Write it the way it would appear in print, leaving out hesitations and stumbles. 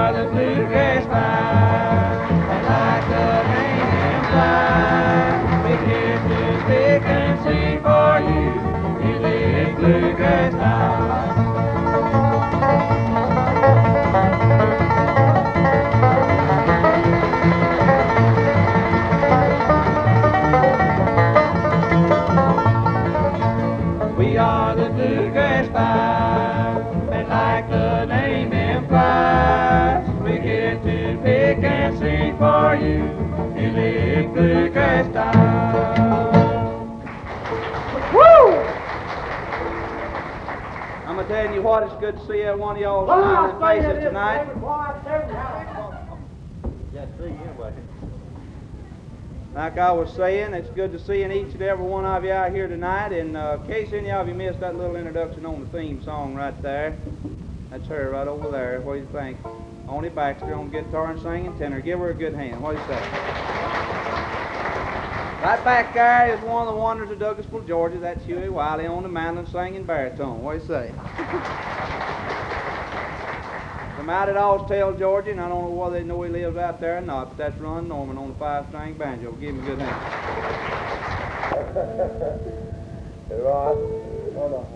are the bluegrass five, and like the name implies, we're here to pick and sing for you in this bluegrass night. We are the bluegrass five, and like the name implies, we're here to pick and sing for you in the bluegrass style. Woo! I'm telling you what, it's good to see every one of y'all smiling faces tonight. Like I was saying, it's good to see each and every one of you out here tonight. And in case any of you missed that little introduction on the theme song right there, that's her right over there. What do you think? Oni Baxter on guitar and singing tenor. Give her a good hand. What do you say? Right back there is one of the wonders of Douglasville, Georgia. That's Huey Wiley on the mandolin singing baritone. What do you say? From out at Austell, Georgia, and I don't know whether they know he lives out there or not, but that's Ron Norman on the 5-string banjo. Give him a good hand. Right. Hold on.